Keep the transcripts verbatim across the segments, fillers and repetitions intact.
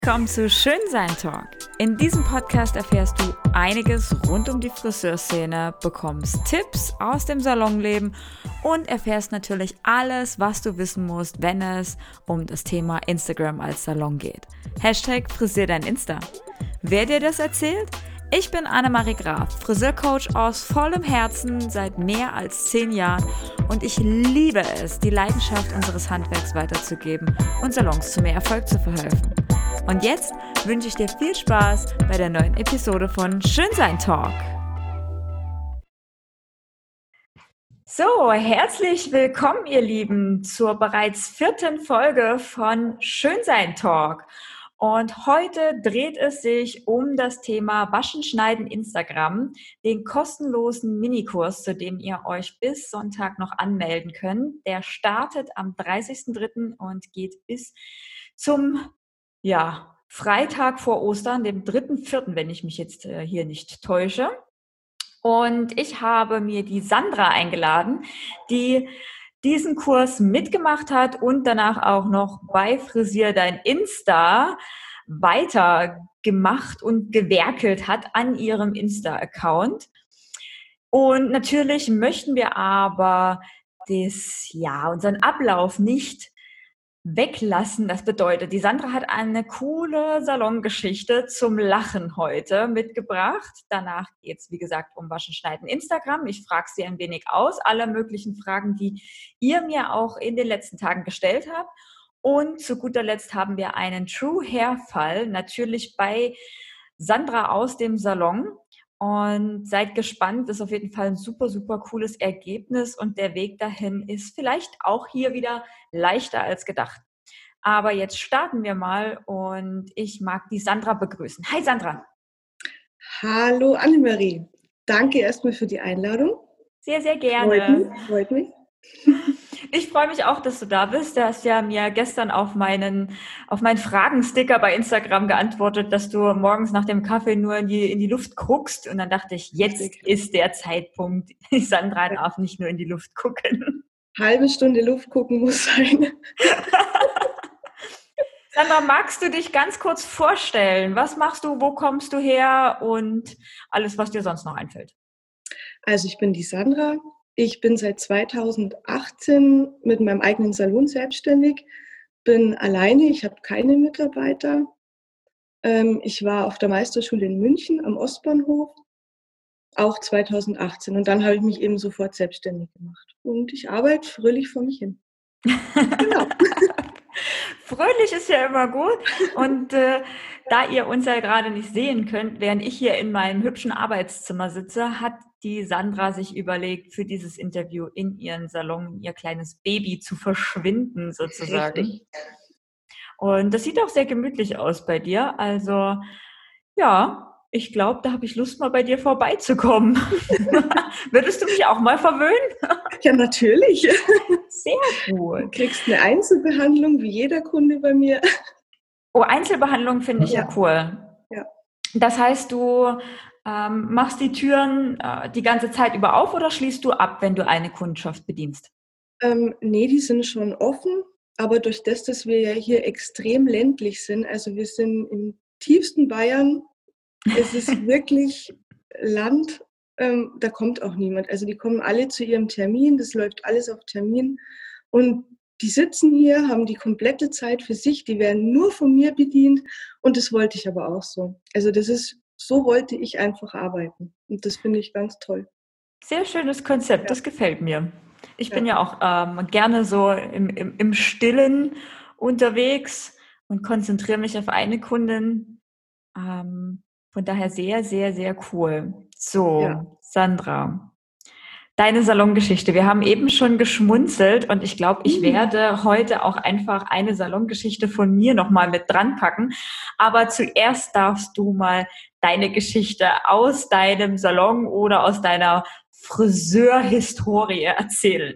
Komm zu Schönsein Talk. In diesem Podcast erfährst du einiges rund um die Friseurszene, bekommst Tipps aus dem Salonleben und erfährst natürlich alles, was du wissen musst, wenn es um das Thema Instagram als Salon geht. Hashtag Frisier dein Insta. Wer dir das erzählt? Ich bin Annemarie Graf, Friseurcoach aus vollem Herzen seit mehr als zehn Jahren und ich liebe es, die Leidenschaft unseres Handwerks weiterzugeben und Salons zu mehr Erfolg zu verhelfen. Und jetzt wünsche ich dir viel Spaß bei der neuen Episode von Schönsein Talk. So, herzlich willkommen, ihr Lieben, zur bereits vierten Folge von Schönsein Talk. Und heute dreht es sich um das Thema Waschen, Schneiden, Instagram, den kostenlosen Minikurs, zu dem ihr euch bis Sonntag noch anmelden könnt. Der startet am dreißigsten dritten und geht bis zum ja, Freitag vor Ostern, dem dritten vierten, wenn ich mich jetzt äh, hier nicht täusche. Und ich habe mir die Sandra eingeladen, die diesen Kurs mitgemacht hat und danach auch noch bei Frisier dein Insta weitergemacht und gewerkelt hat an ihrem Insta-Account. Und natürlich möchten wir aber das, ja, unseren Ablauf nicht weglassen. Das bedeutet, die Sandra hat eine coole Salongeschichte zum Lachen heute mitgebracht. Danach geht es, wie gesagt, um Waschen, Schneiden, Instagram. Ich frage sie ein wenig aus, alle möglichen Fragen, die ihr mir auch in den letzten Tagen gestellt habt. Und zu guter Letzt haben wir einen True Hair Fall, natürlich bei Sandra aus dem Salon. Und seid gespannt, das ist auf jeden Fall ein super, super cooles Ergebnis und der Weg dahin ist vielleicht auch hier wieder leichter als gedacht. Aber jetzt starten wir mal und ich mag die Sandra begrüßen. Hi Sandra. Hallo Annemarie. Danke erstmal für die Einladung. Sehr, sehr gerne. Freut mich. Freut mich. Ich freue mich auch, dass du da bist. Du hast ja mir gestern auf meinen, auf meinen Fragensticker bei Instagram geantwortet, dass du morgens nach dem Kaffee nur in die, in die Luft guckst. Und dann dachte ich, jetzt Richtig. Ist der Zeitpunkt. Sandra darf nicht nur in die Luft gucken. Halbe Stunde Luft gucken muss sein. Sandra, magst du dich ganz kurz vorstellen? Was machst du, wo kommst du her und alles, was dir sonst noch einfällt? Also ich bin die Sandra. Ich bin seit zweitausendachtzehn mit meinem eigenen Salon selbstständig, bin alleine, ich habe keine Mitarbeiter. Ich war auf der Meisterschule in München am Ostbahnhof, auch zweitausendachtzehn. Und dann habe ich mich eben sofort selbstständig gemacht. Und ich arbeite fröhlich vor mich hin. Genau. Fröhlich ist ja immer gut. Und äh, da ihr uns ja gerade nicht sehen könnt, während ich hier in meinem hübschen Arbeitszimmer sitze, hat die Sandra sich überlegt, für dieses Interview in ihren Salon ihr kleines Baby zu verschwinden, sozusagen. Richtig. Und das sieht auch sehr gemütlich aus bei dir. Also ja, ich glaube, da habe ich Lust, mal bei dir vorbeizukommen. Würdest du mich auch mal verwöhnen? Ja, natürlich. Sehr gut. Du kriegst eine Einzelbehandlung, wie jeder Kunde bei mir. Oh, Einzelbehandlung finde ich ja, ja cool. Ja. Das heißt, du ähm, machst die Türen äh, die ganze Zeit über auf oder schließt du ab, wenn du eine Kundschaft bedienst? Ähm, nee, die sind schon offen. Aber durch das, dass wir ja hier extrem ländlich sind, also wir sind im tiefsten Bayern, es ist wirklich Land, ähm, da kommt auch niemand. Also die kommen alle zu ihrem Termin, das läuft alles auf Termin. Und die sitzen hier, haben die komplette Zeit für sich, die werden nur von mir bedient. Und das wollte ich aber auch so. Also das ist, so wollte ich einfach arbeiten. Und das finde ich ganz toll. Sehr schönes Konzept, ja. Das gefällt mir. Ich ja. bin ja auch ähm, gerne so im, im, im Stillen unterwegs und konzentriere mich auf eine Kundin. Ähm, von daher sehr, sehr, sehr cool. So, ja. Sandra, deine Salongeschichte. Wir haben eben schon geschmunzelt und ich glaube, ich werde heute auch einfach eine Salongeschichte von mir nochmal mit dran packen. Aber zuerst darfst du mal deine Geschichte aus deinem Salon oder aus deiner Friseurhistorie erzählen.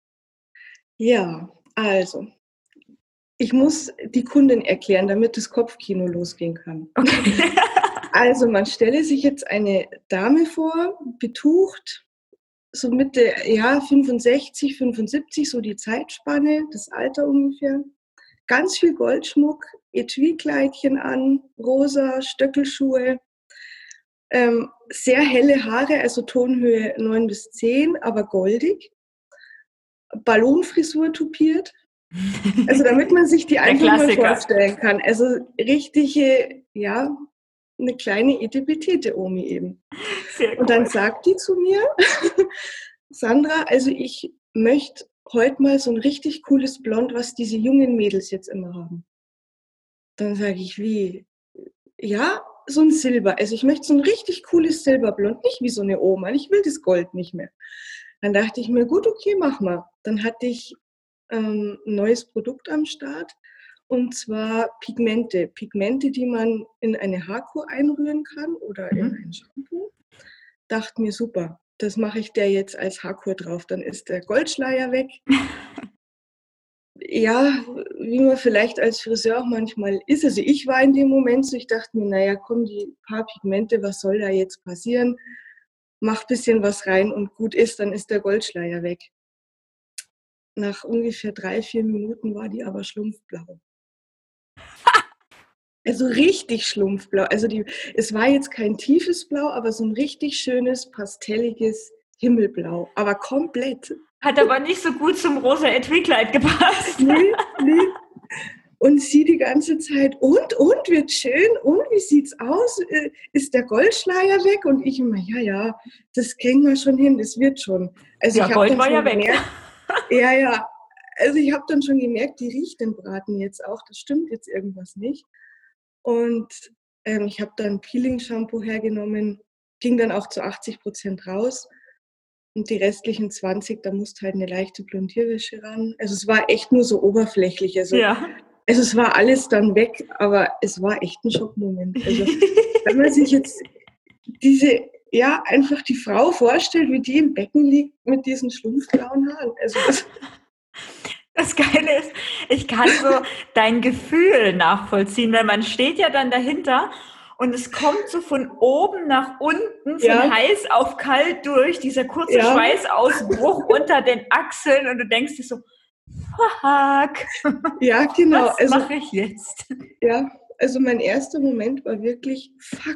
Ja, also, ich muss die Kundin erklären, damit das Kopfkino losgehen kann. Okay. Also, man stelle sich jetzt eine Dame vor, betucht, so Mitte, ja, fünfundsechzig, fünfundsiebzig, so die Zeitspanne, das Alter ungefähr. Ganz viel Goldschmuck, Etui-Kleidchen an, rosa Stöckelschuhe, ähm, sehr helle Haare, also Tonhöhe neun bis zehn, aber goldig, Ballonfrisur tupiert. Also damit man sich die Der einfach mal Klassiker. vorstellen kann. Also richtige, ja, eine kleine Etepetete-Omi eben. Sehr Und dann cool. sagt die zu mir, Sandra, also ich möchte heute mal so ein richtig cooles Blond, was diese jungen Mädels jetzt immer haben. Dann sage ich, wie? Ja, so ein Silber. Also ich möchte so ein richtig cooles Silberblond, nicht wie so eine Oma. Ich will das Gold nicht mehr. Dann dachte ich mir, gut, okay, mach mal. Dann hatte ich ähm, ein neues Produkt am Start und zwar Pigmente. Pigmente, die man in eine Haarkur einrühren kann oder in ein Mhm. Shampoo. Dachte mir, super, das mache ich der jetzt als Haarkur drauf. Dann ist der Goldschleier weg. Ja, wie man vielleicht als Friseur auch manchmal ist. Also ich war in dem Moment so, ich dachte mir, naja, komm, die paar Pigmente, was soll da jetzt passieren? Mach ein bisschen was rein und gut ist, dann ist der Goldschleier weg. Nach ungefähr drei, vier Minuten war die aber schlumpfblau. Also richtig schlumpfblau. Also die, es war jetzt kein tiefes Blau, aber so ein richtig schönes, pastelliges Himmelblau. Aber komplett. Hat aber nicht so gut zum rosa Etui-Kleid gepasst. Nee, nee. Und sie die ganze Zeit, und, und, wird schön, und, wie sieht's aus? Ist der Goldschleier weg? Und ich immer, ja, ja, das kriegen wir schon hin, das wird schon. Also Ja, ich habe Gold dann war ja schon weg. gemerkt, ja, ja, also ich habe dann schon gemerkt, die riecht den Braten jetzt auch, das stimmt jetzt irgendwas nicht. Und ähm, ich habe dann Peeling-Shampoo hergenommen, ging dann auch zu achtzig Prozent raus. Und die restlichen zwanzig, da musste halt eine leichte Blondierwäsche ran. Also es war echt nur so oberflächlich. Also, Ja. also es war alles dann weg, aber es war echt ein Schockmoment. Also wenn man sich jetzt diese, ja, einfach die Frau vorstellt, wie die im Becken liegt mit diesen schlumpfblauen Haaren. Also das, Das Geile ist, ich kann so dein Gefühl nachvollziehen, weil man steht ja dann dahinter und es kommt so von oben nach unten, von ja, heiß auf kalt durch, dieser kurze ja, Schweißausbruch unter den Achseln und du denkst dir so, fuck, ja, genau. was Also mache ich jetzt? ja, also mein erster Moment war wirklich, fuck,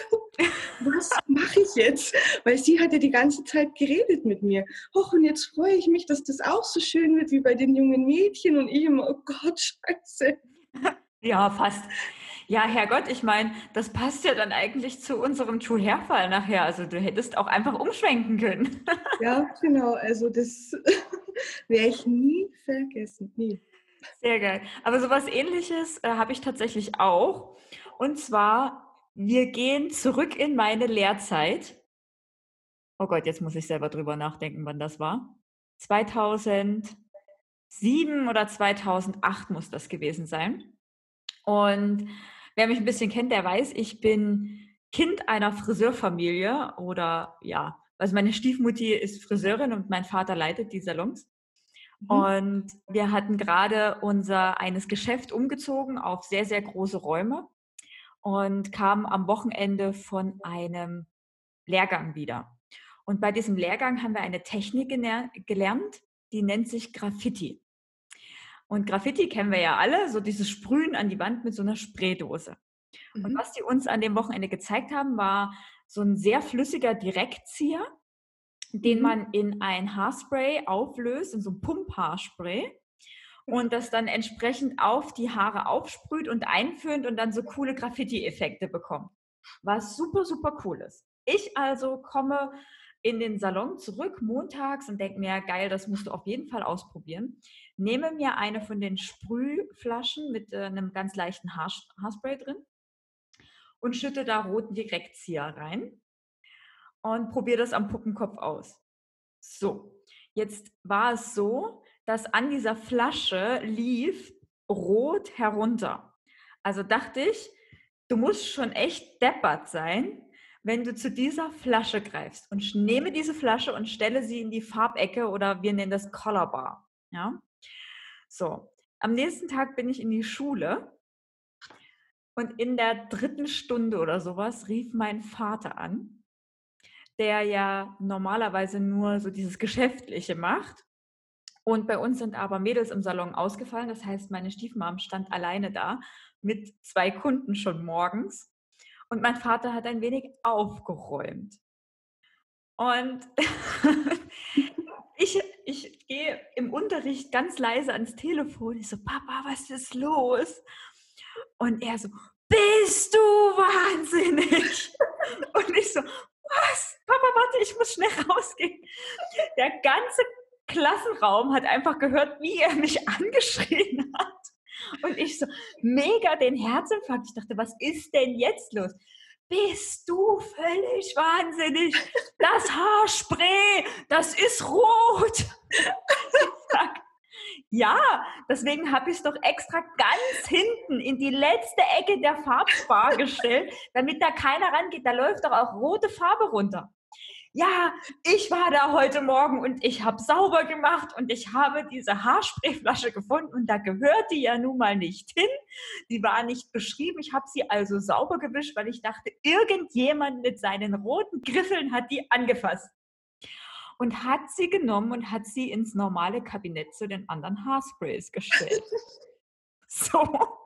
was mache ich jetzt? Weil sie hat ja die ganze Zeit geredet mit mir. Och, und jetzt freue ich mich, dass das auch so schön wird wie bei den jungen Mädchen. Und ich immer, oh Gott, scheiße. Ja, fast. Ja, Herrgott, ich meine, das passt ja dann eigentlich zu unserem True Hairfall nachher. Also du hättest auch einfach umschwenken können. Ja, genau, also das werde ich nie vergessen, nie. Sehr geil. Aber sowas Ähnliches äh, habe ich tatsächlich auch. Und zwar, wir gehen zurück in meine Lehrzeit. Oh Gott, jetzt muss ich selber drüber nachdenken, wann das war. zweitausendsieben oder zweitausendacht muss das gewesen sein. Und wer mich ein bisschen kennt, der weiß, ich bin Kind einer Friseurfamilie oder ja, also meine Stiefmutti ist Friseurin und mein Vater leitet die Salons. Mhm. Und wir hatten gerade unser eines Geschäft umgezogen auf sehr, sehr große Räume und kamen am Wochenende von einem Lehrgang wieder. Und bei diesem Lehrgang haben wir eine Technik gelernt, die nennt sich Graffiti. Und Graffiti kennen wir ja alle, so dieses Sprühen an die Wand mit so einer Spraydose. Und Mhm. was die uns an dem Wochenende gezeigt haben, war so ein sehr flüssiger Direktzieher, den Mhm. man in ein Haarspray auflöst, in so ein Pumphaarspray und das dann entsprechend auf die Haare aufsprüht und einföhnt und dann so coole Graffiti-Effekte bekommt. Was super, super cool ist. Ich also komme in den Salon zurück montags und denke mir, geil, das musst du auf jeden Fall ausprobieren. Nehme mir eine von den Sprühflaschen mit äh, einem ganz leichten Haar Haarspray drin und schütte da roten Direktzieher rein und probiere das am Puppenkopf aus. So, jetzt war es so, dass an dieser Flasche lief rot herunter. Also dachte ich, du musst schon echt deppert sein, wenn du zu dieser Flasche greifst. Und ich nehme diese Flasche und stelle sie in die Farbecke oder wir nennen das Color Bar. Ja? So, am nächsten Tag bin ich in die Schule und in der dritten Stunde oder sowas rief mein Vater an, der ja normalerweise nur so dieses Geschäftliche macht Und bei uns sind aber Mädels im Salon ausgefallen. Das heißt, meine Stiefmom stand alleine da mit zwei Kunden schon morgens. Und mein Vater hat ein wenig aufgeräumt. Und ich, ich gehe im Unterricht ganz leise ans Telefon. Ich so, Papa, was ist los? Und er so, bist du wahnsinnig? Und ich so, was? Papa, warte, ich muss schnell rausgehen. Der ganze Klassenraum hat einfach gehört, wie er mich angeschrien hat. Und ich so, mega den Herzinfarkt. Ich dachte, was ist denn jetzt los? Bist du völlig wahnsinnig? Das Haarspray, das ist rot. Ich sag, ja, deswegen habe ich es doch extra ganz hinten in die letzte Ecke der Farbspar gestellt, damit da keiner rangeht. Da läuft doch auch rote Farbe runter. Ja, ich war da heute Morgen und ich habe sauber gemacht und ich habe diese Haarsprayflasche gefunden und da gehört die ja nun mal nicht hin. Die war nicht beschrieben. Ich habe sie also sauber gewischt, weil ich dachte, irgendjemand mit seinen roten Griffeln hat die angefasst. Und hat sie genommen und hat sie ins normale Kabinett zu den anderen Haarsprays gestellt. So,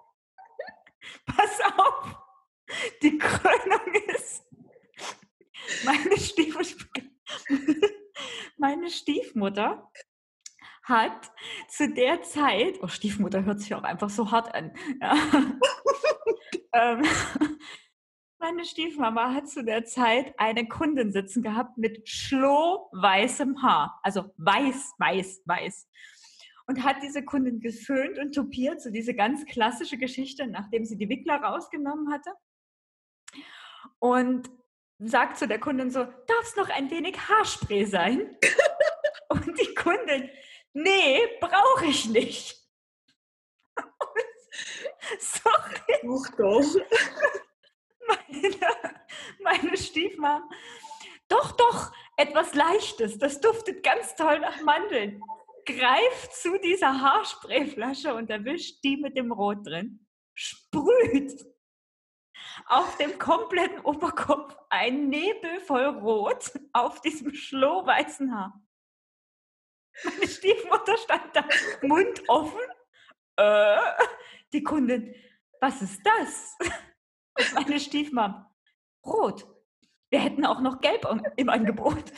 pass auf, die Krönung ist, meine, Stief meine Stiefmutter hat zu der Zeit, oh, Stiefmutter hört sich auch einfach so hart an, ja. ähm, Meine Stiefmama hat zu der Zeit eine Kundin sitzen gehabt mit schlohweißem Haar. Also weiß, weiß, weiß. Und hat diese Kundin geföhnt und tupiert, so diese ganz klassische Geschichte, nachdem sie die Wickler rausgenommen hatte. Und sagt zu der Kundin so, darf es noch ein wenig Haarspray sein? Und die Kundin, nee, brauche ich nicht. Und, sorry. Doch, doch. Meine, meine Stiefmama, doch, doch, etwas Leichtes, das duftet ganz toll nach Mandeln. Greift zu dieser Haarsprayflasche und erwischt die mit dem Rot drin. Sprüht auf dem kompletten Oberkopf ein Nebel voll Rot auf diesem schlohweißen Haar. Meine Stiefmutter stand da, Mund offen. Äh, die Kundin, was ist das? Und meine Stiefmam, rot. Wir hätten auch noch gelb im Angebot.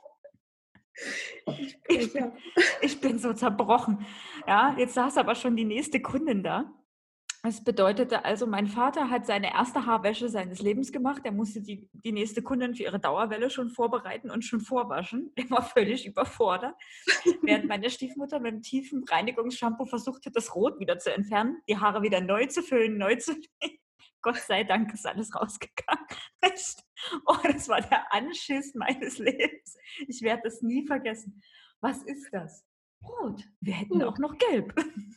Ich bin, ich bin so zerbrochen. Ja, jetzt saß aber schon die nächste Kundin da. Das bedeutete also, mein Vater hat seine erste Haarwäsche seines Lebens gemacht. Er musste die, die nächste Kundin für ihre Dauerwelle schon vorbereiten und schon vorwaschen. Er war völlig überfordert. Während meine Stiefmutter mit einem tiefen Reinigungsshampoo versucht hat, das Rot wieder zu entfernen, die Haare wieder neu zu füllen, neu zu legen. Gott sei Dank ist alles rausgegangen. Oh, das war der Anschiss meines Lebens. Ich werde das nie vergessen. Was ist das? Rot. Wir hätten auch noch gelb.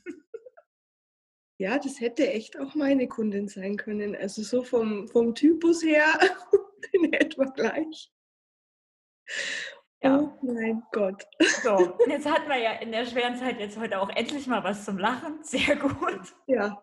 Ja, das hätte echt auch meine Kundin sein können. Also so vom, vom Typus her in etwa gleich. Ja. Oh mein Gott. So, jetzt hatten wir ja in der schweren Zeit jetzt heute auch endlich mal was zum Lachen. Sehr gut. Ja.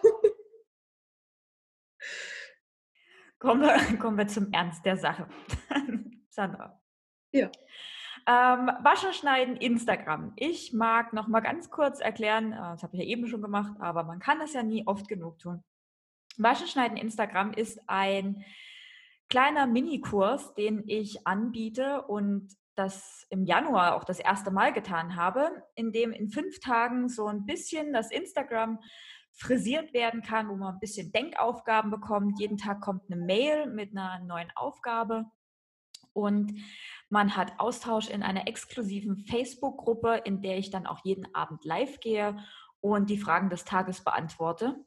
Kommen wir, kommen wir zum Ernst der Sache. Sandra. Ja. Ähm, Waschen, Schneiden, Instagram. Ich mag noch mal ganz kurz erklären, äh, das habe ich ja eben schon gemacht, aber man kann das ja nie oft genug tun. Waschen, Schneiden, Instagram ist ein kleiner Minikurs, den ich anbiete und das im Januar auch das erste Mal getan habe, in dem in fünf Tagen so ein bisschen das Instagram frisiert werden kann, wo man ein bisschen Denkaufgaben bekommt. Jeden Tag kommt eine Mail mit einer neuen Aufgabe. Und man hat Austausch in einer exklusiven Facebook-Gruppe, in der ich dann auch jeden Abend live gehe und die Fragen des Tages beantworte.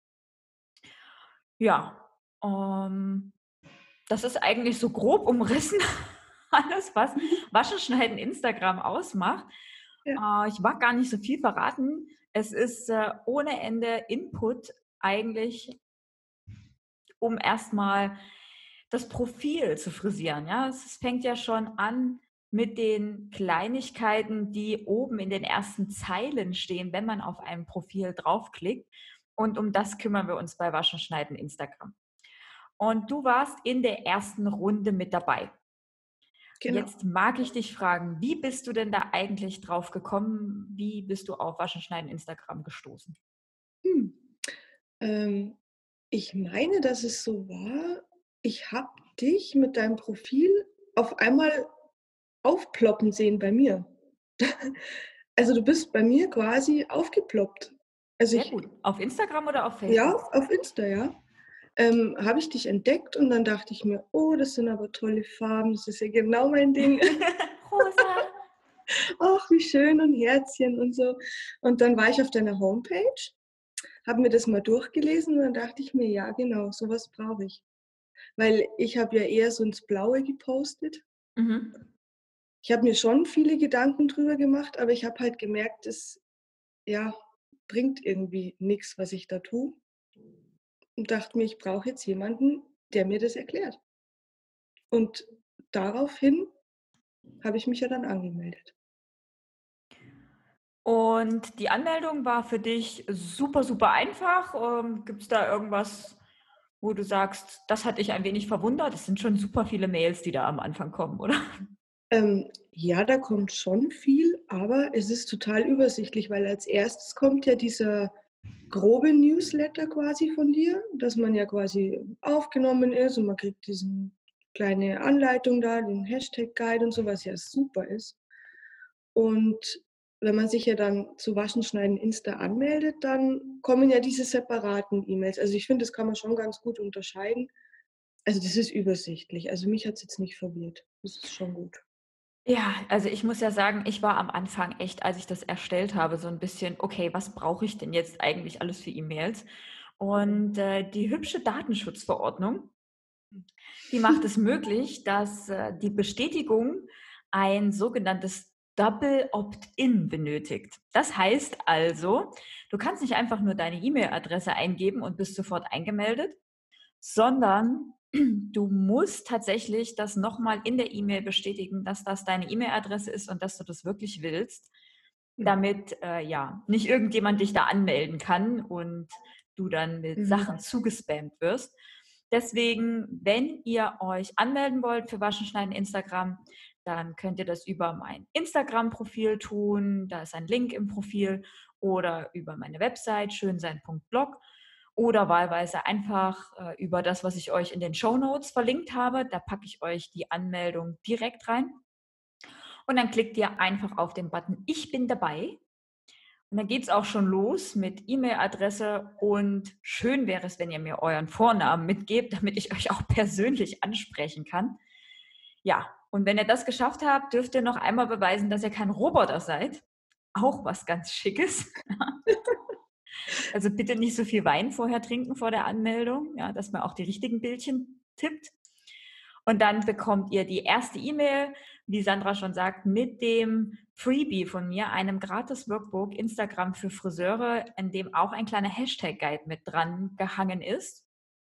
Ja, ähm, das ist eigentlich so grob umrissen alles, was Waschen, Schneiden, Instagram ausmacht. Ja. Äh, ich mag gar nicht so viel verraten. Es ist äh, ohne Ende Input eigentlich, um erstmal das Profil zu frisieren. Ja, es fängt ja schon an mit den Kleinigkeiten, die oben in den ersten Zeilen stehen, wenn man auf ein Profil draufklickt. Und um das kümmern wir uns bei Waschen, Schneiden, Instagram. Und du warst in der ersten Runde mit dabei. Genau. Jetzt mag ich dich fragen, wie bist du denn da eigentlich drauf gekommen? Wie bist du auf Waschen, Schneiden, Instagram gestoßen? Hm. Ähm, ich meine, dass es so war, ich habe dich mit deinem Profil auf einmal aufploppen sehen bei mir. Also, du bist bei mir quasi aufgeploppt. Also, Sehr ich gut. Auf Instagram oder auf ja, Facebook? auf Insta, ja. Ähm, habe ich dich entdeckt und dann dachte ich mir: „Oh, das sind aber tolle Farben, das ist ja genau mein Ding. Rosa. Ach, wie schön und Herzchen und so.“ Und dann war ich auf deiner Homepage, habe mir das mal durchgelesen und dann dachte ich mir: „Ja, genau, so was brauche ich.“ Weil ich habe ja eher so ins Blaue gepostet. Mhm. Ich habe mir schon viele Gedanken drüber gemacht, aber ich habe halt gemerkt, es, ja, bringt irgendwie nix, was ich da tue und dachte mir, ich brauche jetzt jemanden, der mir das erklärt. Und daraufhin habe ich mich ja dann angemeldet. Und die Anmeldung war für dich super, super einfach. Ähm, Gibt es da irgendwas, wo du sagst, das hat dich ein wenig verwundert? Es sind schon super viele Mails, die da am Anfang kommen, oder? Ähm, ja, da kommt schon viel, aber es ist total übersichtlich, weil als Erstes kommt ja dieser grobe Newsletter quasi von dir, dass man ja quasi aufgenommen ist und man kriegt diesen kleine Anleitung da, den Hashtag Guide und so, was ja super ist. Und wenn man sich ja dann zu Waschen, Schneiden, Insta anmeldet, dann kommen ja diese separaten E-Mails. Also, ich finde, das kann man schon ganz gut unterscheiden. Also, das ist übersichtlich. Also, mich hat's jetzt nicht verwirrt. Das ist schon gut. Ja, also ich muss ja sagen, ich war am Anfang echt, als ich das erstellt habe, so ein bisschen: „Okay, was brauche ich denn jetzt eigentlich alles für E-Mails?“ Und, äh, die hübsche Datenschutzverordnung, die macht es möglich, dass, äh, die Bestätigung ein sogenanntes Double Opt-in benötigt. Das heißt also, du kannst nicht einfach nur deine E-Mail-Adresse eingeben und bist sofort eingemeldet, sondern du musst tatsächlich das noch mal in der E-Mail bestätigen, dass das deine E-Mail-Adresse ist und dass du das wirklich willst, Mhm. damit, äh, ja, nicht irgendjemand dich da anmelden kann und du dann mit Mhm. Sachen zugespammt wirst. Deswegen, wenn ihr euch anmelden wollt für Waschen, Schneiden, Instagram, dann könnt ihr das über mein Instagram-Profil tun. Da ist ein Link im Profil oder über meine Website schönsein.blog oder wahlweise einfach äh, über das, was ich euch in den Shownotes verlinkt habe. Da packe ich euch die Anmeldung direkt rein. Und dann klickt ihr einfach auf den Button Ich bin dabei. Und dann geht es auch schon los mit E-Mail-Adresse und schön wäre es, wenn ihr mir euren Vornamen mitgebt, damit ich euch auch persönlich ansprechen kann. Ja, und wenn ihr das geschafft habt, dürft ihr noch einmal beweisen, dass ihr kein Roboter seid. Auch was ganz Schickes. Also bitte nicht so viel Wein vorher trinken vor der Anmeldung, ja, dass man auch die richtigen Bildchen tippt. Und dann bekommt ihr die erste E-Mail, wie Sandra schon sagt, mit dem Freebie von mir, einem gratis Workbook Instagram für Friseure, in dem auch ein kleiner Hashtag-Guide mit dran gehangen ist.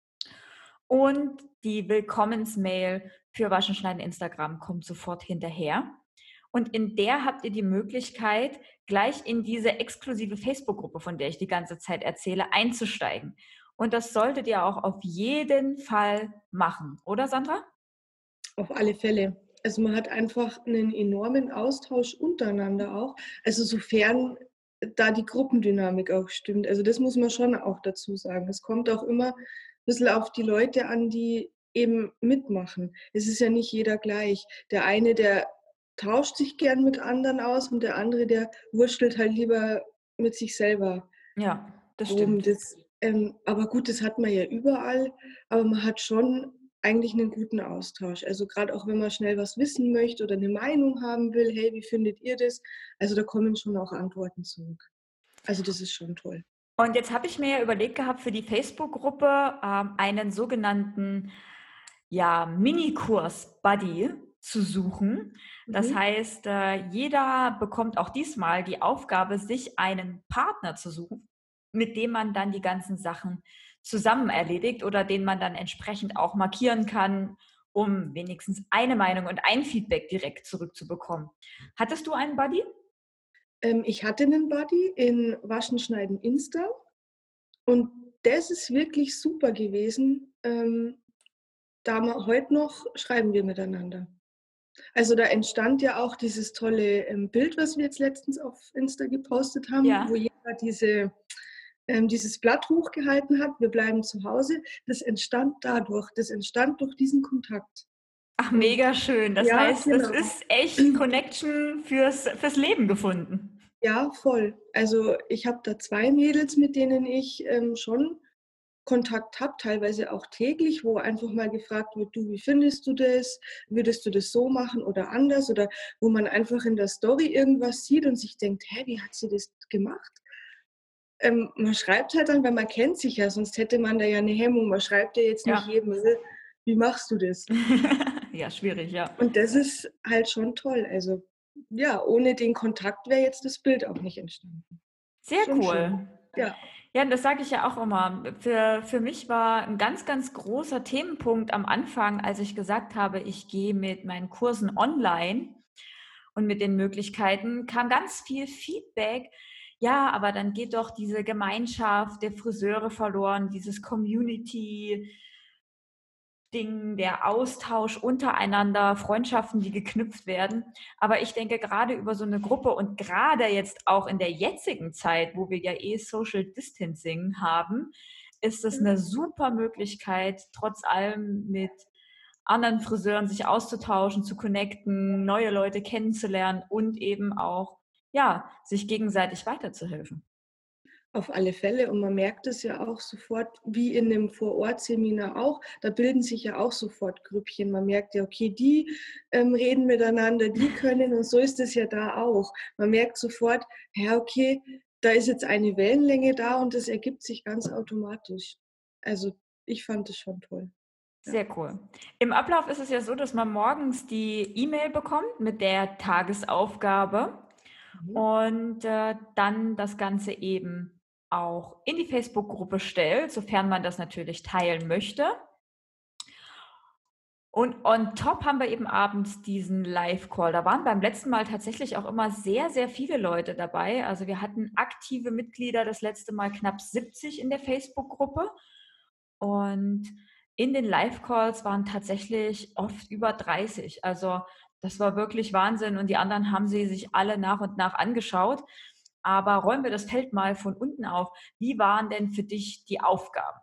Und die Willkommensmail für Waschen, Schneiden, Instagram kommt sofort hinterher. Und in der habt ihr die Möglichkeit, gleich in diese exklusive Facebook-Gruppe, von der ich die ganze Zeit erzähle, einzusteigen. Und das solltet ihr auch auf jeden Fall machen, oder Sandra? Auf alle Fälle. Also, man hat einfach einen enormen Austausch untereinander auch. Also, sofern da die Gruppendynamik auch stimmt. Also, das muss man schon auch dazu sagen. Es kommt auch immer 'n bisschen auf die Leute an, die eben mitmachen. Es ist ja nicht jeder gleich. Der eine, der tauscht sich gern mit anderen aus und der andere, der wurschtelt halt lieber mit sich selber Ja, das rum. stimmt. Das, ähm aber gut, das hat man ja überall, aber man hat schon eigentlich 'nen guten Austausch. Also, grad auch wenn man schnell was wissen möchte oder 'ne Meinung haben will: „Hey, wie findet ihr das?“ Also, da kommen schon auch Antworten zurück. Also, das ist schon toll. Und jetzt habe ich mir ja überlegt gehabt, für die Facebook-Gruppe ähm, einen sogenannten, ja, Minikurs Buddy zu suchen. Das Mhm. heißt, äh, jeder bekommt auch diesmal die Aufgabe, sich einen Partner zu suchen, mit dem man dann die ganzen Sachen zusammen erledigt oder den man dann entsprechend auch markieren kann, um wenigstens eine Meinung und ein Feedback direkt zurückzubekommen. Hattest du einen Buddy? Ähm, ich hatte 'nen Buddy in Waschen, Schneiden, Insta und das ist wirklich super gewesen. Ähm, da ma heut noch schreiben wir miteinander. Also da entstand ja auch dieses tolle ähm, Bild, was wir jetzt letztens auf Insta gepostet haben, wo Ja. jeder diese, ähm, dieses Blatt hochgehalten hat, wir bleiben zu Hause. Das entstand dadurch, das entstand durch diesen Kontakt. Ach, Und mega schön. Das ja, heißt, das genau. ist echt Connection fürs, fürs Leben gefunden. Ja, voll. Also ich habe da zwei Mädels, mit denen ich ähm, schon Kontakt habe, teilweise auch täglich, wo einfach mal gefragt wird, du, wie findest du das? Würdest du das so machen oder anders? Oder wo man einfach in der Story irgendwas sieht und sich denkt, hä, wie hat sie das gemacht? Ähm, man schreibt halt dann, weil man kennt sich ja, sonst hätte man da ja eine Hemmung. Man schreibt ja jetzt nicht Ja. jedem, "Äh, wie machst du das?" Ja, schwierig, ja. Und das ist halt schon toll. Also ja, ohne den Kontakt wäre jetzt das Bild auch nicht entstanden. Sehr Schon schön. cool. Ja. Ja, und das sage ich ja auch immer. Für, für mich war ein ganz, ganz großer Themenpunkt am Anfang, als ich gesagt habe, ich gehe mit meinen Kursen online und mit den Möglichkeiten, kam ganz viel Feedback. Ja, aber dann geht doch diese Gemeinschaft der Friseure verloren, dieses Community, Ding, der Austausch untereinander, Freundschaften, die geknüpft werden. Aber ich denke, gerade über so eine Gruppe und gerade jetzt auch in der jetzigen Zeit, wo wir ja eh Social Distancing haben, ist es eine super Möglichkeit, trotz allem mit anderen Friseuren sich auszutauschen, zu connecten, neue Leute kennenzulernen und eben auch, ja, sich gegenseitig weiterzuhelfen. Auf alle Fälle. Und man merkt es ja auch sofort, wie in einem Vor-Ort-Seminar auch. Da bilden sich ja auch sofort Grüppchen. Man merkt ja, okay, die ähm, reden miteinander, die können. Und so ist es ja da auch. Man merkt sofort, ja, okay, da ist jetzt eine Wellenlänge da und das ergibt sich ganz automatisch. Also ich fand es schon toll. Ja. Sehr cool. Im Ablauf ist es ja so, dass man morgens die E-Mail bekommt mit der Tagesaufgabe Mhm. und äh, dann das Ganze eben auch in die Facebook-Gruppe stellt, sofern man das natürlich teilen möchte. Und on top haben wir eben abends diesen Live-Call. Da waren beim letzten Mal tatsächlich auch immer sehr, sehr viele Leute dabei. Also wir hatten aktive Mitglieder das letzte Mal knapp siebzig in der Facebook-Gruppe. Und in den Live-Calls waren tatsächlich oft über dreißig. Also das war wirklich Wahnsinn. Und die anderen haben sie sich alle nach und nach angeschaut. Aber räumen wir das Feld mal von unten auf. Wie waren denn für dich die Aufgaben?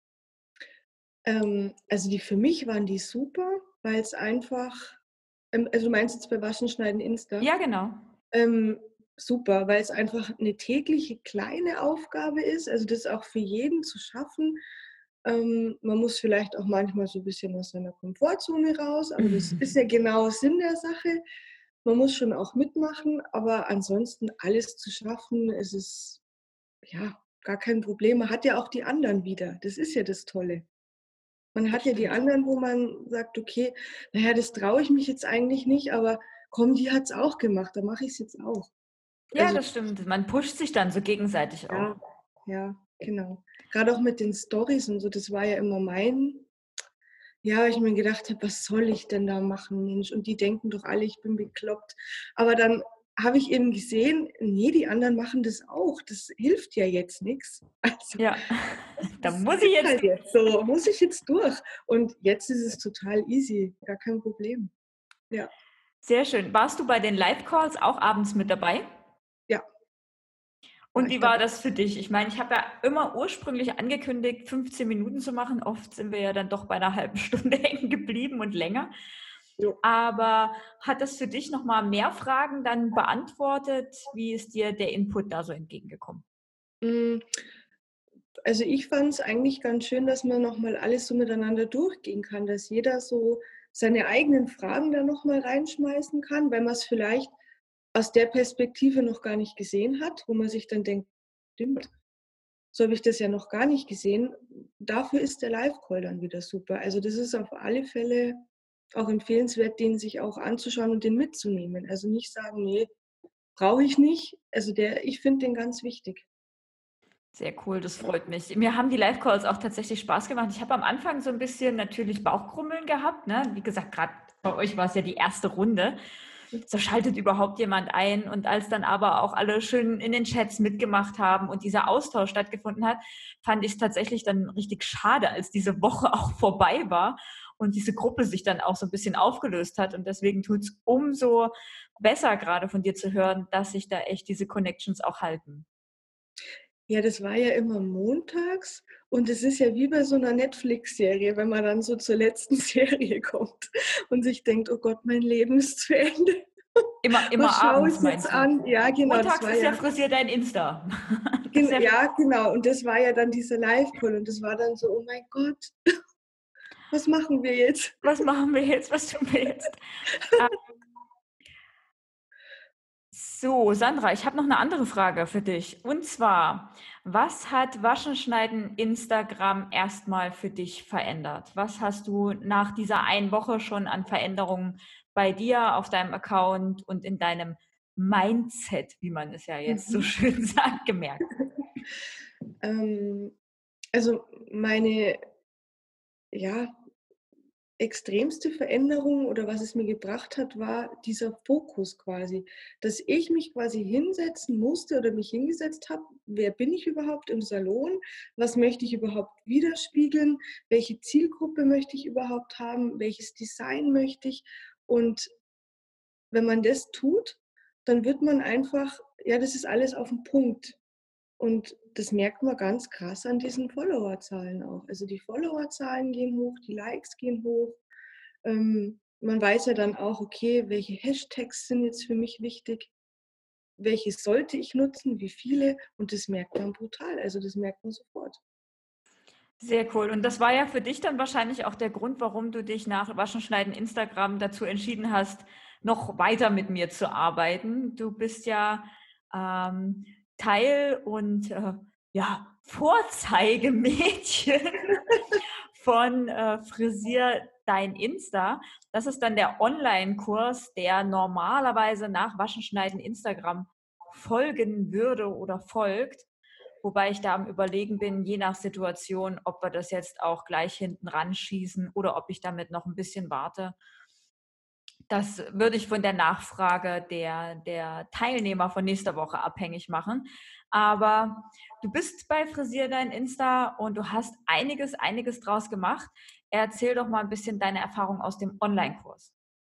Ähm, also die für mich waren die super, weil es einfach, ähm, also du meinst jetzt bei Waschen, Schneiden, Insta? Ja, genau. Ähm, super, weil es einfach eine tägliche kleine Aufgabe ist, also das auch für jeden zu schaffen. Ähm, man muss vielleicht auch manchmal so ein bisschen aus seiner Komfortzone raus, aber das ist ja genau Sinn der Sache. Man muss schon auch mitmachen, aber ansonsten alles zu schaffen, es ist, ja, gar kein Problem. Man hat ja auch die anderen wieder. Das ist ja das Tolle. Man Das hat ja die stimmt. anderen, wo man sagt: „Okay, na ja, das traue ich mich jetzt eigentlich nicht, aber komm, die hat's auch gemacht, dann mache ich's jetzt auch." Ja, Also, das stimmt. Man pusht sich dann so gegenseitig auch. ja, ja, genau. Grade auch mit den Storys und so, das war ja immer mein, ja, weil ich mir gedacht habe: „Was soll ich denn da machen, Mensch? Und die denken doch alle, ich bin bekloppt." Aber dann habe ich eben gesehen, ne, die anderen machen das auch. Das hilft ja jetzt nix. Also, Ja, das da das muss ich ist jetzt halt jetzt so, muss ich jetzt durch. Und jetzt ist es total easy, gar kein Problem. Ja, sehr schön. Warst du bei den Live-Calls auch abends mit dabei? ja, war Und ich wie war dabei. das für dich? Ich meine, ich habe ja immer ursprünglich angekündigt, fünfzehn Minuten zu machen. Oft sind wir ja dann doch bei einer halben Stunde hängen geblieben und länger. Jo. Aber hat das für dich nochmal mehr Fragen dann beantwortet? Wie ist dir der Input da so entgegengekommen? Hm, also ich fand es eigentlich ganz schön, dass man noch mal alles so miteinander durchgehen kann, dass jeder so seine eigenen Fragen da noch mal reinschmeißen kann, weil man's vielleicht aus der Perspektive noch gar nicht gesehen hat, wo man sich dann denkt: „Stimmt, so habe ich das ja noch gar nicht gesehen." Dafür ist der Live-Call dann wieder super. Also, das ist auf alle Fälle auch empfehlenswert, den sich auch anzuschauen und den mitzunehmen. Also, nicht sagen: „Ne, brauche ich nicht." Also, der, ich finde den ganz wichtig. Sehr cool, das freut mich. Mir haben die Live-Calls auch tatsächlich Spaß gemacht. Ich habe am Anfang so ein bisschen natürlich Bauchkrummeln gehabt, ne? Wie gesagt, gerade bei euch war es ja die erste Runde. So schaltet überhaupt jemand ein? Und als dann aber auch alle schön in den Chats mitgemacht haben und dieser Austausch stattgefunden hat, fand ich es tatsächlich dann richtig schade, als diese Woche auch vorbei war und diese Gruppe sich dann auch so ein bisschen aufgelöst hat. Und deswegen tut es umso besser, gerade von dir zu hören, dass sich da echt diese Connections auch halten. Ja, das war ja immer montags und es ist ja wie bei so einer Netflix-Serie, wenn man dann so zur letzten Serie kommt und sich denkt: „Oh Gott, mein Leben ist zu Ende. Immer, immer Was schaue abends, ich jetzt meinst du? an?“ Ja, genau, das Montags war ist ja ja Frisier dein Insta. Das ist gen ja, ja, genau, und das war ja dann dieser Live-Call und das war dann so: „Oh mein Gott, was machen wir jetzt?“ was machen wir jetzt? Was tun wir jetzt? Ähm, So, Sandra, ich habe noch eine andere Frage für dich. Und zwar, was hat Waschen, Schneiden, Instagram erstmal für dich verändert? Was hast du nach dieser einen Woche schon an Veränderungen bei dir, auf deinem Account und in deinem Mindset, wie man es ja jetzt so Mhm. schön sagt, gemerkt? Ähm, also, meine, ja, extremste Veränderung oder was es mir gebracht hat, war dieser Fokus quasi, dass ich mich quasi hinsetzen musste oder mich hingesetzt habe: „Wer bin ich überhaupt im Salon? Was möchte ich überhaupt widerspiegeln? Welche Zielgruppe möchte ich überhaupt haben? Welches Design möchte ich?“ Und wenn man das tut, dann wird man einfach, ja, das ist alles auf den Punkt. Und das merkt man ganz krass an diesen Followerzahlen auch. Also, die Followerzahlen gehen hoch, die Likes gehen hoch. Ähm, man weiß ja dann auch, okay, welche Hashtags sind jetzt für mich wichtig, welche sollte ich nutzen, wie viele, und das merkt man brutal. Also, das merkt man sofort. Sehr cool. Und das war ja für dich dann wahrscheinlich auch der Grund, warum du dich nach Waschen, Schneiden, Instagram dazu entschieden hast, noch weiter mit mir zu arbeiten. Du bist ja ähm, Teil und äh, ja, Vorzeigemädchen von äh, Frisier dein Insta. Das ist dann der Online-Kurs, der normalerweise nach Waschen, Schneiden, Instagram folgen würde oder folgt. Wobei ich da am Überlegen bin, je nach Situation, ob wir das jetzt auch gleich hinten ranschießen oder ob ich damit noch ein bisschen warte. Das würde ich von der Nachfrage der, der Teilnehmer von nächster Woche abhängig machen. Aber du bist bei Frisier dein Insta und du hast einiges, einiges draus gemacht. Erzähl doch mal ein bisschen deine Erfahrung aus dem Online-Kurs.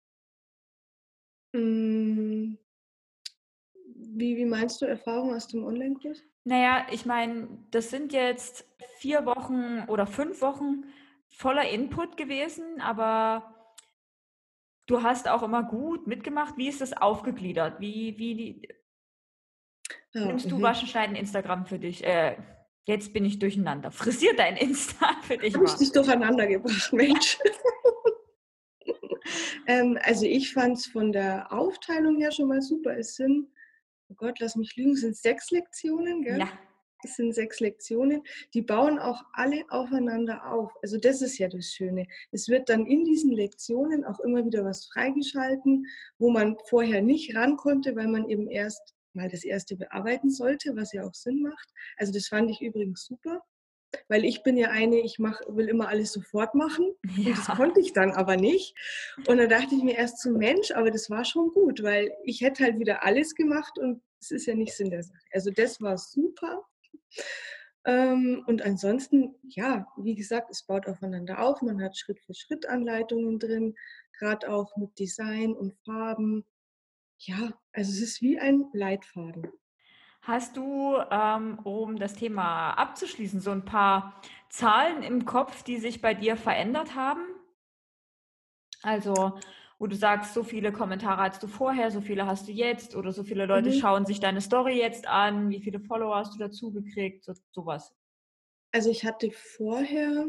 Hm, wie wie meinst du Erfahrung aus dem Onlinekurs? Naja, ich meine, das sind jetzt vier Wochen oder fünf Wochen voller Input gewesen, aber du hast auch immer gut mitgemacht. Wie ist das aufgegliedert? Wie, wie Ja, nimmst du mhm. Waschen, Schneiden, Instagram für dich? Äh, jetzt bin ich durcheinander. Frisiert dein Insta für dich Habe ich wahr? dich durcheinander gebracht, Mensch. Ähm, also, ich fand es von der Aufteilung her schon mal super. Es sind, oh Gott, lass mich lügen, sind sechs Lektionen, gell? Ja. Es sind sechs Lektionen, die bauen auch alle aufeinander auf. Also, das ist ja das Schöne. Es wird dann in diesen Lektionen auch immer wieder was freigeschalten, wo man vorher nicht ran konnte, weil man eben erst mal das erste bearbeiten sollte, was ja auch Sinn macht. Also, das fand ich übrigens super. Weil ich bin ja eine, ich mach, will immer alles sofort machen und das Ja. konnte ich dann aber nicht. Und dann dachte ich mir erst so, Mensch, aber das war schon gut, weil ich hätte halt wieder alles gemacht und es ist ja nicht Sinn der Sache. Also das war super. Ähm, und ansonsten, ja, wie gesagt, es baut aufeinander auf. Man hat Schritt für Schritt Anleitungen drin, gerade auch mit Design und Farben. Ja, also es ist wie ein Leitfaden. Hast du, ähm, um das Thema abzuschließen, so ein paar Zahlen im Kopf, die sich bei dir verändert haben? Also, wo du sagst, so viele Kommentare hattest du vorher, so viele hast du jetzt oder so viele Leute Mhm. schauen sich deine Story jetzt an, wie viele Follower hast du dazu gekriegt, so, sowas. Also ich hatte vorher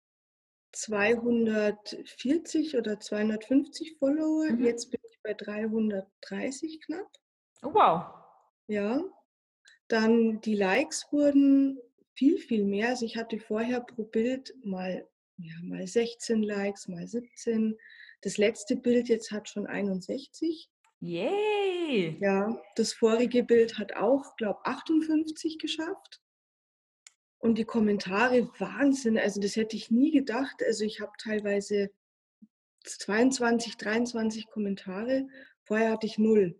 zweihundertvierzig oder zweihundertfünfzig Follower. Mhm. Jetzt bin ich bei dreihundertdreißig knapp, Oh, wow. ja. Dann die Likes wurden viel, viel mehr. Also, ich hatte vorher pro Bild mal, ja, mal sechzehn Likes, mal siebzehn. Das letzte Bild jetzt hat schon einundsechzig. Yay! Ja, das vorige Bild hat auch, glaube, achtundfünfzig geschafft. Und die Kommentare, Wahnsinn, also, das hätte ich nie gedacht. Also, ich habe teilweise zweiundzwanzig, dreiundzwanzig Kommentare. Vorher hatte ich null.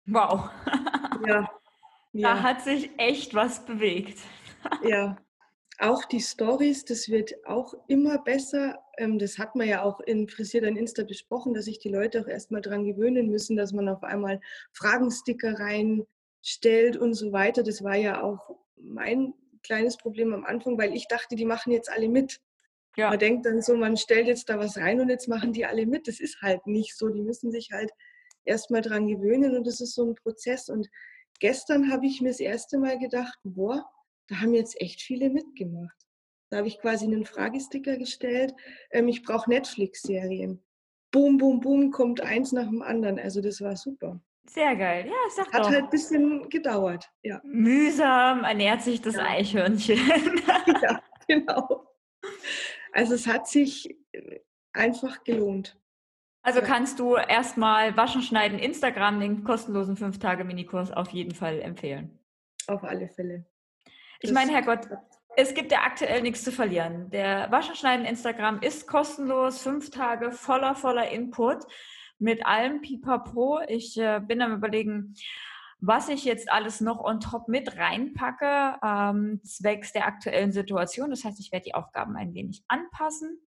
Wow. Ja, Da ja, hat sich echt was bewegt. ja. Auch die Stories, das wird auch immer besser. Ähm, das hat man ja auch in Frisier dein Insta besprochen, dass sich die Leute auch erst mal dran gewöhnen müssen, dass man auf einmal Fragensticker reinstellt und so weiter. Das war ja auch mein kleines Problem am Anfang, weil ich dachte, die machen jetzt alle mit. Man Ja, denkt dann so, man stellt jetzt da was rein und jetzt machen die alle mit. Das ist halt nicht so. Die müssen sich halt erst mal dran gewöhnen und das ist so ein Prozess. Und gestern habe ich mir das erste Mal gedacht, boah, da haben jetzt echt viele mitgemacht. Da habe ich quasi einen Fragesticker gestellt, ähm, ich brauche Netflix-Serien. Boom, boom, boom, kommt eins nach dem anderen. Also das war super. sehr geil. Ja, ich sag Hat halt doch. ein bisschen gedauert, ja. Mühsam ernährt sich das Ja, Eichhörnchen. ja, genau. Also es hat sich äh, einfach gelohnt. Also Ja, kannst du erstmal Waschen, Schneiden, Instagram, den kostenlosen fünf Tage Minikurs auf jeden Fall empfehlen. auf alle Fälle. Ich meine, Das Herrgott, es gibt ja aktuell nichts zu verlieren. Der Waschen, Schneiden, Instagram ist kostenlos, fünf Tage voller, voller Input mit allem Pipapo. Ich äh, bin am Überlegen, was ich jetzt alles noch on top mit reinpacke, ähm, zwecks der aktuellen Situation. Das heißt, ich werde die Aufgaben ein wenig anpassen.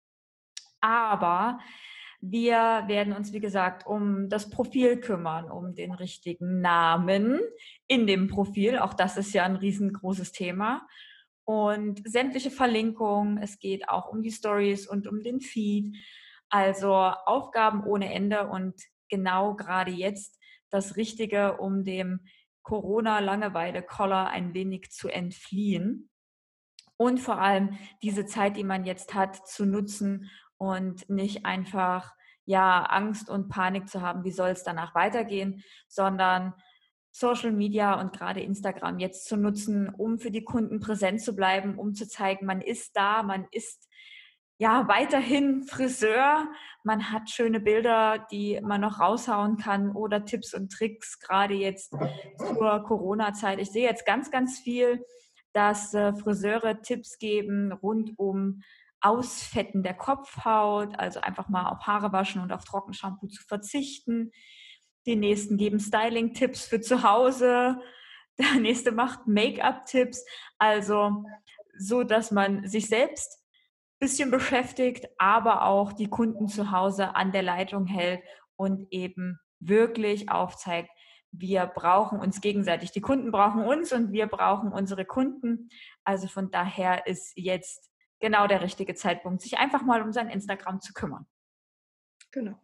Aber wir werden uns, wie gesagt, um das Profil kümmern, um den richtigen Namen in dem Profil. Auch das ist ja ein riesengroßes Thema. Und sämtliche Verlinkungen. Es geht auch um die Stories und um den Feed. Also Aufgaben ohne Ende und genau gerade jetzt das Richtige, um dem Corona-Langeweile-Koller ein wenig zu entfliehen. Und vor allem diese Zeit, die man jetzt hat, zu nutzen und nicht einfach ja Angst und Panik zu haben, wie soll es danach weitergehen, sondern Social Media und gerade Instagram jetzt zu nutzen, um für die Kunden präsent zu bleiben, um zu zeigen, man ist da, man ist ja weiterhin Friseur, man hat schöne Bilder, die man noch raushauen kann oder Tipps und Tricks, gerade jetzt zur Corona-Zeit. Ich sehe jetzt ganz, ganz viel, dass äh, Friseure Tipps geben rund um Ausfetten der Kopfhaut, also einfach mal auf Haare waschen und auf Trockenshampoo zu verzichten. Die nächsten geben Styling-Tipps für zu Hause. Der nächste macht Make-up-Tipps. Also so, dass man sich selbst ein bisschen beschäftigt, aber auch die Kunden zu Hause an der Leitung hält und eben wirklich aufzeigt, wir brauchen uns gegenseitig. Die Kunden brauchen uns und wir brauchen unsere Kunden. Also von daher ist jetzt genau der richtige Zeitpunkt, sich einfach mal um sein Instagram zu kümmern. genau.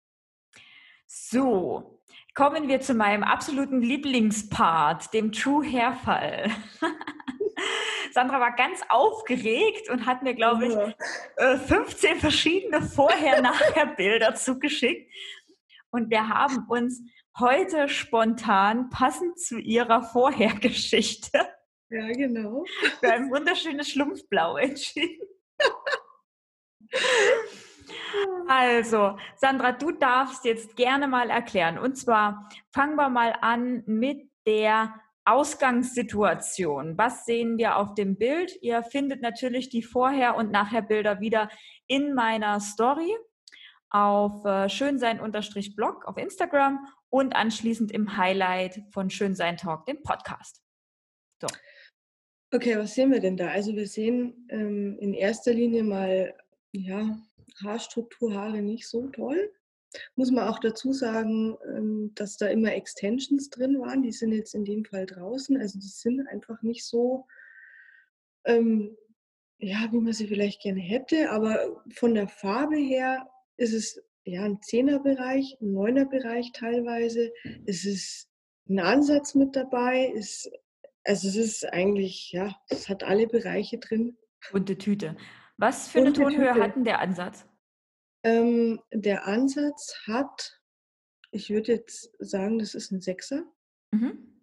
So, kommen wir zu meinem absoluten Lieblingspart, dem True Hairfall. Sandra war ganz aufgeregt und hat mir, glaube ich, Ja. fünfzehn verschiedene Vorher-Nachher-Bilder zugeschickt. Und wir haben uns heute spontan, passend zu ihrer Vorhergeschichte, Ja, genau. für ein wunderschönes Schlumpfblau entschieden. Also, Sandra, du darfst jetzt gerne mal erklären. Und zwar fangen wir mal an mit der Ausgangssituation. Was sehen wir auf dem Bild? Ihr findet natürlich die Vorher- und Nachher-Bilder wieder in meiner Story auf äh, schönsein-blog auf Instagram und anschließend im Highlight von Schönsein Talk, dem Podcast. So. Okay, was sehen wir denn da? Also wir sehen ähm, in erster Linie mal, ja, Haarstruktur, Haare nicht so toll. Muss man auch dazu sagen, ähm, dass da immer Extensions drin waren. Die sind jetzt in dem Fall draußen. Also die sind einfach nicht so, ähm, ja, wie man sie vielleicht gerne hätte. Aber von der Farbe her ist es ja ein Zehner-Bereich, ein Neuner-Bereich teilweise. Es ist ein Ansatz mit dabei. Es, also es ist eigentlich, ja, es hat alle Bereiche drin. Bunte Tüte. Was für eine Bunte Tonhöhe Tüte. hat denn der Ansatz? Ähm, der Ansatz hat, ich würde jetzt sagen, das ist ein Sechser. Mhm.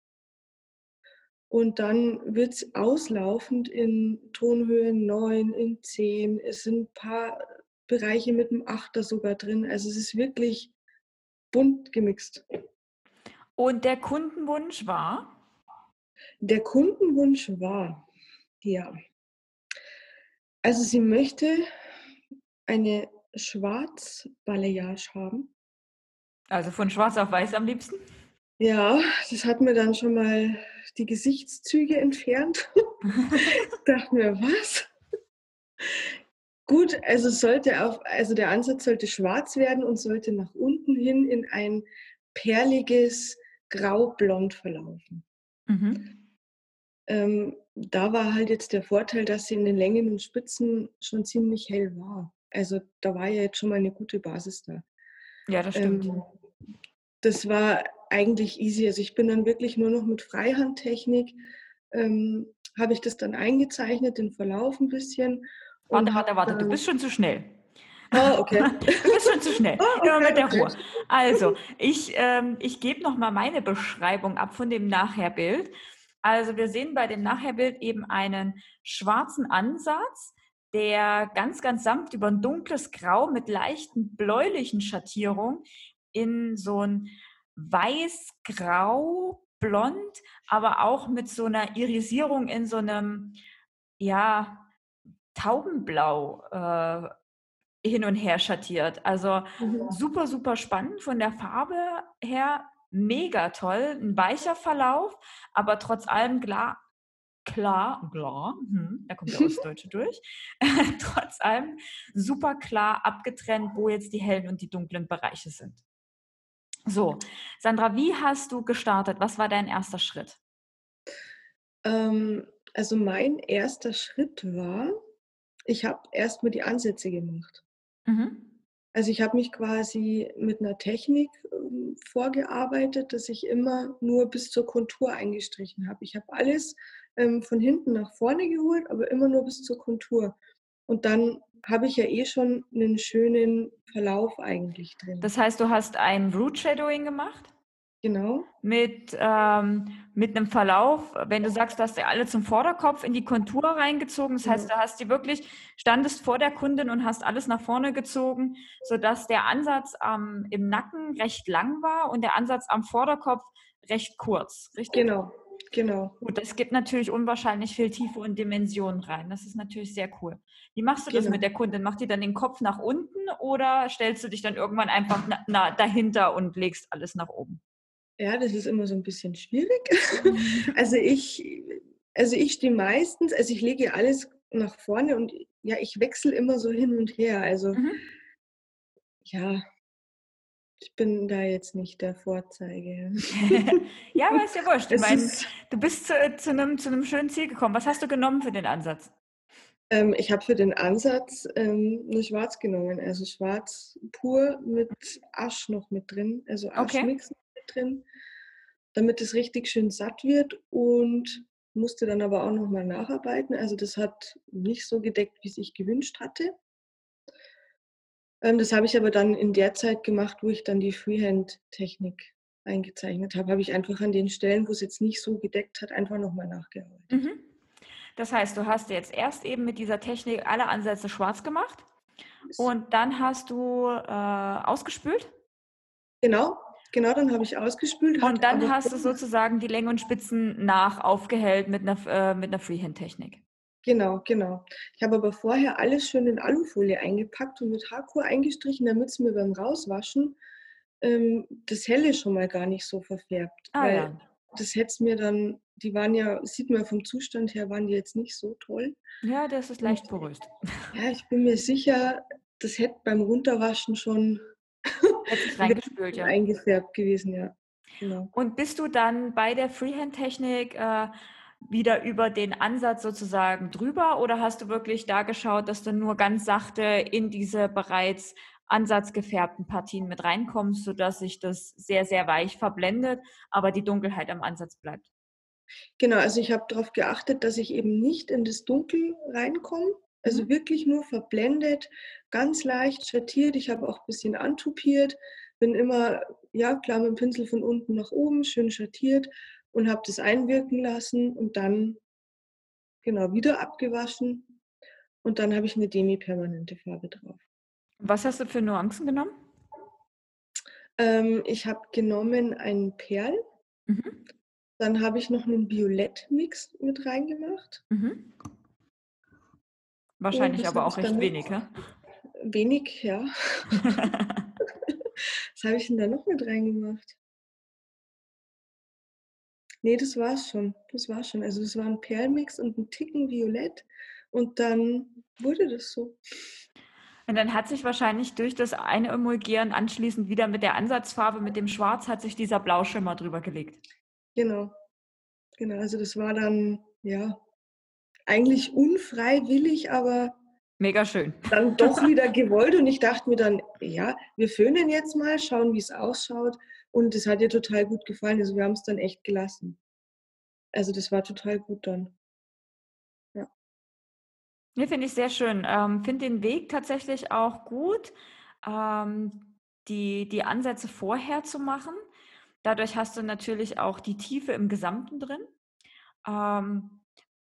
Und dann wird es auslaufend in Tonhöhen neun, in zehn. Es sind ein paar Bereiche mit einem Achter sogar drin. Also es ist wirklich bunt gemixt. Und der Kundenwunsch war? Der Kundenwunsch war, ja, also sie möchte eine Schwarz-Balayage haben. Also von schwarz auf weiß am liebsten? Ja, das hat mir dann schon mal die Gesichtszüge entfernt. Dachte mir, was? Gut, also sollte auf, also der Ansatz sollte schwarz werden und sollte nach unten hin in ein perliges Graublond verlaufen. Mhm. Ähm, da war halt jetzt der Vorteil, dass sie in den Längen und Spitzen schon ziemlich hell war. Also da war ja jetzt schon mal eine gute Basis da. Ja, das stimmt. Ähm, das war eigentlich easy. Also ich bin dann wirklich nur noch mit Freihandtechnik, ähm, habe ich das dann eingezeichnet, den Verlauf ein bisschen. Warte, Und habe warte, warte, du dann, bist schon zu schnell. ah, okay. Du bist schon zu schnell. Ah, Immer okay, mit der okay. Ruhe. Also, ich, ähm, ich gebe nochmal meine Beschreibung ab von dem Nachherbild. Also, wir sehen bei dem Nachherbild eben einen schwarzen Ansatz, der ganz, ganz sanft über ein dunkles Grau mit leichten bläulichen Schattierungen in so ein weiß-grau, blond, aber auch mit so einer Irisierung in so einem, ja, Taubenblau äh, hin und her schattiert. Also Mhm. super, super spannend von der Farbe her, mega toll, ein weicher Verlauf, aber trotz allem klar, klar, klar, hm, da kommt der Ostdeutsche durch, trotz allem super klar abgetrennt, wo jetzt die hellen und die dunklen Bereiche sind. So, Sandra, wie hast du gestartet? Was war dein erster Schritt? Ähm, also mein erster Schritt war, ich habe erst mal die Ansätze gemacht. Mhm. Also ich habe mich quasi mit einer Technik ähm, vorgearbeitet, dass ich immer nur bis zur Kontur eingestrichen habe. Ich habe alles ähm, von hinten nach vorne geholt, aber immer nur bis zur Kontur. Und dann habe ich ja eh schon einen schönen Verlauf eigentlich drin. Das heißt, du hast ein Root Shadowing gemacht? Genau, Mit, ähm, mit einem Verlauf, wenn du sagst, du hast ja alle zum Vorderkopf in die Kontur reingezogen, das heißt, genau, du hast die wirklich, standest vor der Kundin und hast alles nach vorne gezogen, sodass der Ansatz ähm, im Nacken recht lang war und der Ansatz am Vorderkopf recht kurz, richtig? genau, genau, Gut, das gibt natürlich unwahrscheinlich viel Tiefe und Dimensionen rein. Das ist natürlich sehr cool. Wie machst du das mit genau. der Kundin? Macht die dann den Kopf nach unten oder stellst du dich dann irgendwann einfach na, na, dahinter und legst alles nach oben? Ja, das ist immer so ein bisschen schwierig. Also ich also ich stehe meistens also ich lege alles nach vorne und ja, ich wechsle immer so hin und her. Also, Mhm. ja, ich bin da jetzt nicht der Vorzeige. Ja, aber ist ja wurscht. Ich Es meine, ist du bist zu, zu einem, zu einem schönen Ziel gekommen. Was hast du genommen für den Ansatz? ähm, ich habe für den Ansatz, ähm, 'ne Schwarz genommen, also schwarz pur mit Asch noch mit drin, also Okay. Aschmix mit drin, damit es richtig schön satt wird und musste dann aber auch noch mal nacharbeiten. Also, das hat nicht so gedeckt, wie's ich gewünscht hatte. Ähm, das habe ich aber dann in der Zeit gemacht, wo ich dann die Freehand-Technik eingezeichnet habe, habe ich einfach an den Stellen, wo es jetzt nicht so gedeckt hat, einfach noch mal nachgearbeitet. Mhm. Das heißt, du hast jetzt erst eben mit dieser Technik alle Ansätze schwarz gemacht und dann hast du äh, ausgespült Genau, genau, dann habe ich ausgespült, und hatte dann aber hast du vorher sozusagen die Längen und Spitzen nach aufgehellt mit einer, äh, mit einer Freehand-Technik. genau, genau. Ich habe aber vorher alles schön in Alufolie eingepackt und mit Haarkur eingestrichen, damit's mir beim Rauswaschen, ähm, das Helle schon mal gar nicht so verfärbt, Ah weil ja. das hätte mir dann die waren ja sieht man vom Zustand her, waren die jetzt nicht so toll. Ja, das ist Und leicht porös. ja, ich bin mir sicher, das hätte beim Runterwaschen schon Hat sich wäre reingespült, schon ja. eingefärbt gewesen, ja, genau. Und bist du dann bei der Freehand-Technik äh, wieder über den Ansatz sozusagen drüber oder hast du wirklich da geschaut, dass du nur ganz sachte in diese bereits ansatzgefärbten Partien mit reinkommst, sodass sich das sehr, sehr weich verblendet, aber die Dunkelheit am Ansatz bleibt? Genau, also ich habe darauf geachtet, dass ich eben nicht in das Dunkel reinkomme, also Mhm. wirklich nur verblendet, ganz leicht schattiert. Ich habe auch ein bisschen antupiert, bin immer, ja klar, mit dem Pinsel von unten nach oben schön schattiert und habe das einwirken lassen und dann, genau, wieder abgewaschen und dann habe ich eine demipermanente Farbe drauf. Was hast du für Nuancen genommen? Ähm, ich habe genommen einen Perl. Mhm. Dann habe ich noch 'nen Violett-Mix mit reingemacht. Mhm. Und Wahrscheinlich was aber habe auch ich recht dann noch? wenig, ja? Wenig, ja. Was habe ich 'n da noch mit reingemacht? Ne, das war's schon. Das war's schon. Also, das war 'n Perlmix und 'n Ticken violett und dann wurde das so. Und dann hat sich wahrscheinlich durch das Einemulgieren anschließend wieder mit der Ansatzfarbe, mit dem Schwarz, hat sich dieser Blauschimmer drüber gelegt. Genau, genau. Also, das war dann, ja, eigentlich unfreiwillig, aber Mega schön. dann doch wieder gewollt und ich dachte mir dann: „Ja, wir föhnen jetzt mal, schauen, wie's ausschaut." Und es hat ihr total gut gefallen. Also, wir haben's dann echt gelassen. Also, das war total gut dann. Ja. Ne, finde ich sehr schön. Ähm, finde den Weg tatsächlich auch gut, ähm, die die Ansätze vorher zu machen. Dadurch hast du natürlich auch die Tiefe im Gesamten drin. Ähm,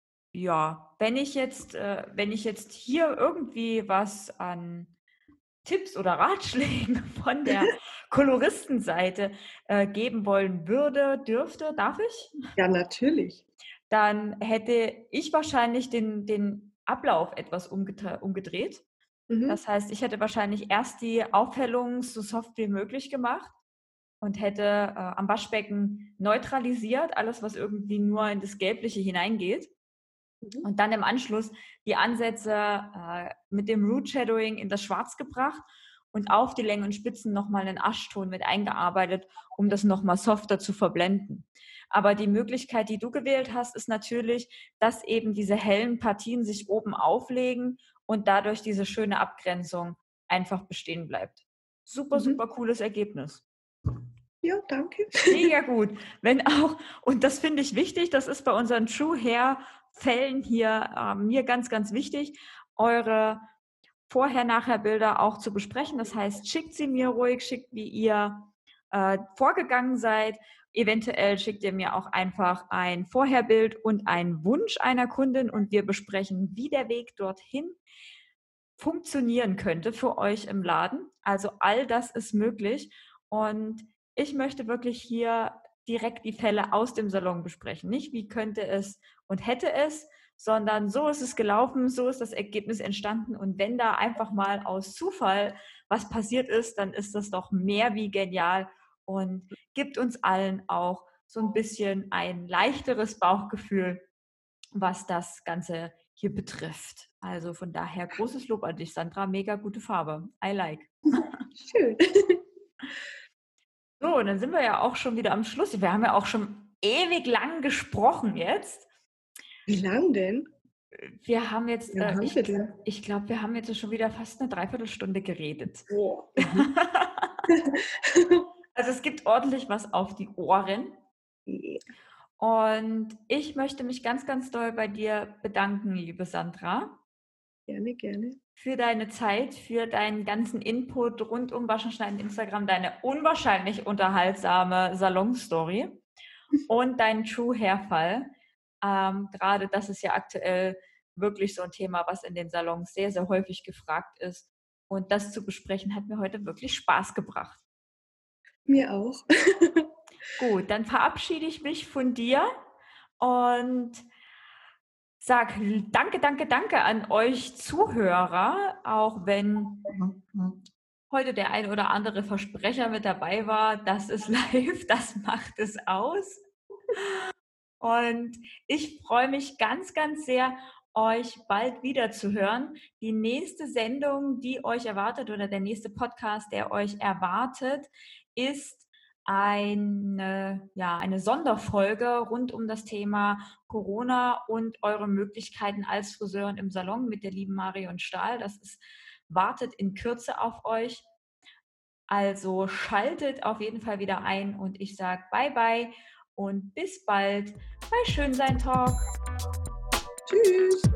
ja, wenn ich jetzt äh, wenn ich jetzt hier irgendwie was an Tipps oder Ratschlägen von der Koloristenseite, äh, geben wollen würde, dürfte, darf ich? Ja, natürlich. Dann hätte ich wahrscheinlich den den Ablauf etwas umgedre umgedreht. Mhm. Das heißt, ich hätte wahrscheinlich erst die Aufhellung so soft wie möglich gemacht und hätte, äh, am Waschbecken neutralisiert, alles, was irgendwie nur in das Gelbliche hineingeht. Mhm. Und dann im Anschluss die Ansätze, äh, mit dem Root Shadowing in das Schwarz gebracht und auf die Längen und Spitzen noch mal 'nen Aschton mit eingearbeitet, um das noch mal softer zu verblenden. Aber die Möglichkeit, die du gewählt hast, ist natürlich, dass eben diese hellen Partien sich oben auflegen und dadurch diese schöne Abgrenzung einfach bestehen bleibt. Super, Mhm. super cooles Ergebnis. Ja, danke. Mega gut. Wenn auch und das finde ich wichtig, das ist bei unseren True Hair Fällen hier, ähm, mir ganz, ganz wichtig, eure Vorher-Nachher-Bilder auch zu besprechen. Das heißt, schickt sie mir ruhig, schickt, wie ihr, äh, vorgegangen seid. Eventuell schickt ihr mir auch einfach ein Vorherbild und einen Wunsch einer Kundin und wir besprechen, wie der Weg dorthin funktionieren könnte für euch im Laden. Also, all das ist möglich und ich möchte wirklich hier direkt die Fälle aus dem Salon besprechen. Nicht: „Wie könnte es und hätte es“, sondern: „So ist es gelaufen, so ist das Ergebnis entstanden“ und wenn da einfach mal aus Zufall was passiert ist, dann ist das doch mehr wie genial und gibt uns allen auch so 'n bisschen ein leichteres Bauchgefühl, was das Ganze hier betrifft. Also, von daher großes Lob an dich, Sandra. Mega gute Farbe. I like. Schön. So, und dann sind wir ja auch schon wieder am Schluss. Wir haben ja auch schon ewig lang gesprochen jetzt. Wie lang denn? Wir haben jetzt, Wie lang äh, haben wir ich denn? ich glaube, wir haben jetzt schon wieder fast 'ne Dreiviertelstunde geredet. Boah. Mhm. Also, es gibt ordentlich was auf die Ohren. Ja. Und ich möchte mich ganz, ganz doll bei dir bedanken, liebe Sandra Gerne, gerne. für deine Zeit, für deinen ganzen Input rund um Waschen, Schneiden, Instagram, deine unwahrscheinlich unterhaltsame Salonstory und deinen True Hair Fall. Ähm, grade das ist ja aktuell wirklich so 'n Thema, was in den Salons sehr, sehr häufig gefragt ist. Und das zu besprechen, hat mir heute wirklich Spaß gebracht. Mir auch. Gut, dann verabschiede ich mich von dir und sage l danke, danke, danke an euch Zuhörer, auch wenn heute der ein oder andere Versprecher mit dabei war. Das ist live, das macht es aus. Und ich freue mich ganz, ganz sehr, euch bald wieder zu hören. Die nächste Sendung, die euch erwartet oder der nächste Podcast, der euch erwartet, ist eine ja, eine Sonderfolge rund um das Thema Corona und eure Möglichkeiten als Friseurin im Salon mit der lieben Marion Stahl. Das ist wartet in Kürze auf euch. Also, schaltet auf jeden Fall wieder ein und ich sage: „Bye, bye“ und bis bald bei Schönsein Talk. Tschüss.